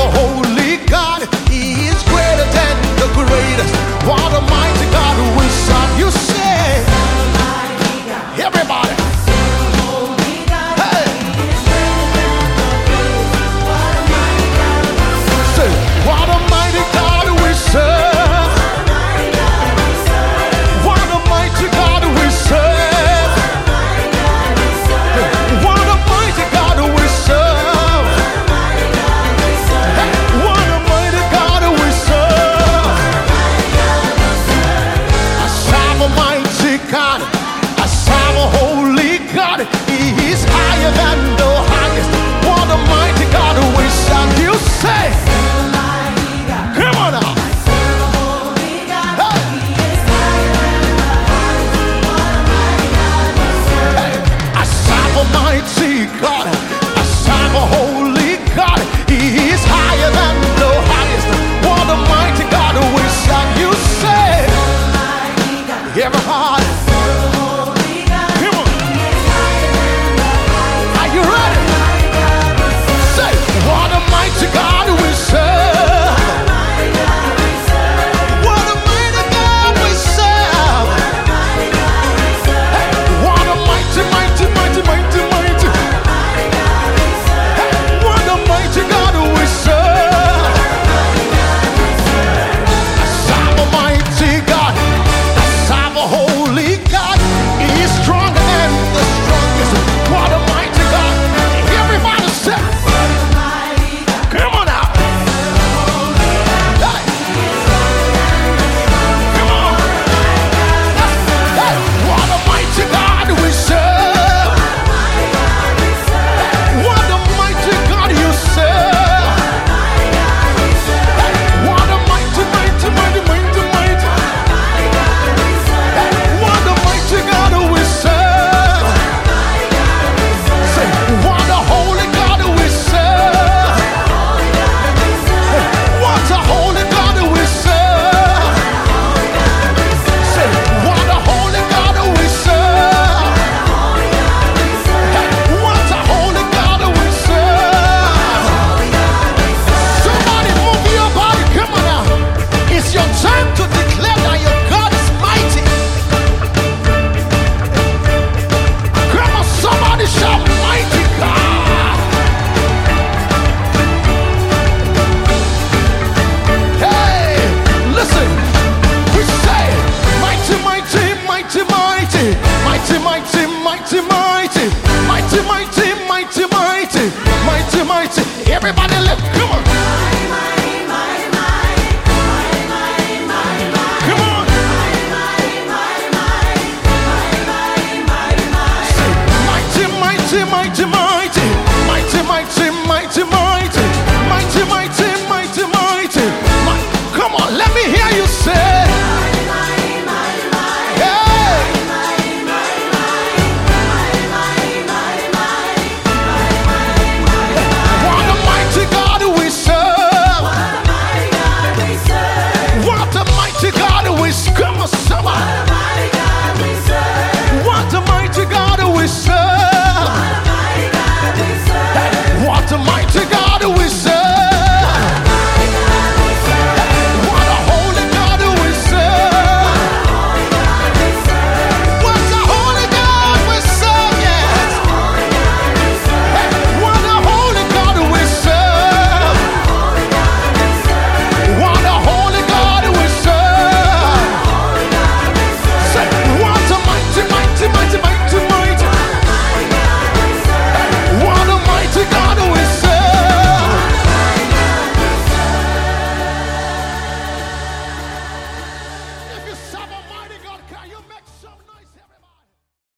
a holy God. He is greater than the greatest. What a mighty God we serve. You say, everybody. Hey. Say, what a mighty God we serve. What a mighty God we serve. What a mighty God we serve. What a mighty God we serve. I serve a mighty God. I serve a holy God. He is higher than the highest. What a mighty God we serve. You say, come on now. I serve a mighty God. I serve a holy God. He is higher than the highest. What a mighty God we serve. You say, everybody. Come on. Are you ready? Say, what a mighty God we serve. What a mighty God we serve. Hey, what a mighty, mighty, mighty, mighty, mighty. Hey, what a mighty God we serve. I serve a mighty God. I serve a holy God. He is stronger than the strongest. What a mighty God. Everybody say, come on out. Hey. Come on. Hey, what a mighty God we serve. What a mighty God you serve. Hey, what a mighty, mighty, mighty, mighty, mighty. Hey, what a mighty God we serve. Say, what a holy God we serve. Hey, what a holy God we serve. Say, what a holy God we serve. Hey, what a holy God we serve. Somebody move your body, come on now. It's your time to declare that your God is mighty. Come on, somebody shout, mighty God. Hey, listen, we say, mighty, mighty, mighty, mighty, mighty, mighty, mighty, mighty, mighty, mighty, mighty, mighty, mighty, mighty. Everybody, lift, come on.